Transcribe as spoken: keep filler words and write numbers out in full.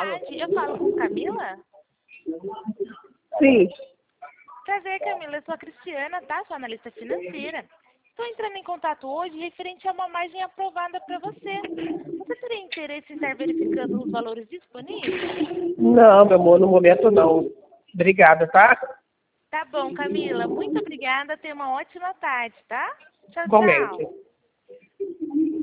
tarde. Eu falo com Camila? Sim. Prazer, Camila. Eu sou a Cristiana, tá? Sou analista financeira. Estou entrando em contato hoje referente a uma margem aprovada para você. Você teria interesse em estar verificando os valores disponíveis? Não, meu amor, no momento não. Obrigada, tá? Tá bom, Camila. Muito obrigada. Tenha uma ótima tarde, tá? Tchau, Igualmente. tchau.